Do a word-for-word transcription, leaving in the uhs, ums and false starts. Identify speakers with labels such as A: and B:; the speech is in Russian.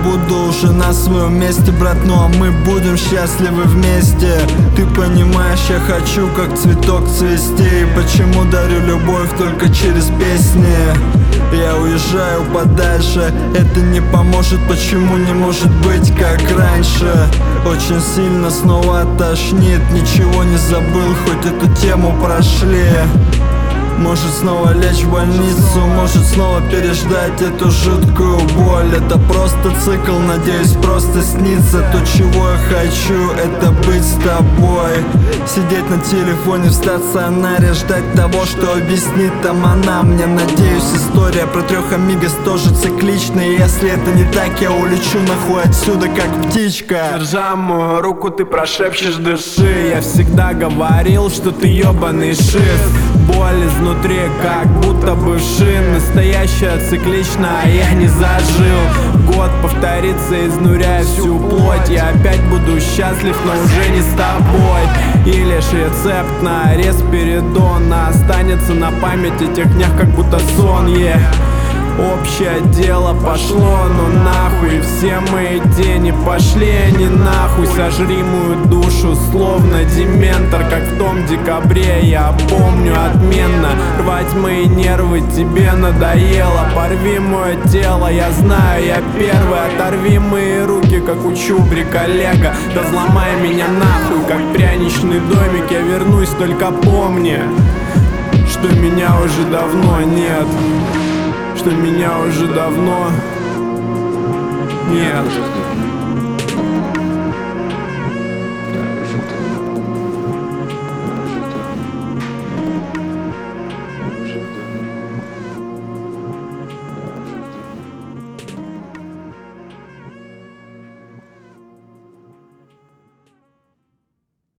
A: буду уже на своем месте, брат, ну а мы будем счастливы вместе. Ты понимаешь, я хочу как цветок цвести. Почему дарю любовь только через песни? Я уезжаю подальше, это не поможет. Почему не может быть как раньше? Очень сильно снова тошнит. Ничего не забыл, хоть эту тему прошли. Может снова лечь в больницу, может снова переждать эту жуткую боль. Это просто цикл, надеюсь, просто снится. То, чего я хочу, это быть с тобой. Сидеть на телефоне в стационаре, ждать того, что объяснит там она мне. Надеюсь, история про трех амигос тоже цикличная. Если это не так, я улечу нахуй отсюда, как птичка.
B: Держа мою руку, ты прошепчешь дыши. Я всегда говорил, что ты ебаный шиз. Боль изнутри, как будто бы шин. Настоящая цикличная, а я не зажил. Год повторится, изнуряя всю плоть. Я опять буду счастлив, но уже не с тобой. И лишь рецепт на респиридона останется на память о тех днях, как будто сон, yeah. Общее дело пошло, но нахуй. Все мои тени пошли, они нахуй. Сожри мою душу, словно дементор, как в том декабре. Я помню отменно. Рвать мои нервы тебе надоело. Порви мое тело, я знаю, я первый. Оторви мои руки, как у Чубрика Лего. Да взломай меня нахуй, как пряничный домик. Я вернусь, только помни, что меня уже давно нет. Что меня уже давно нет.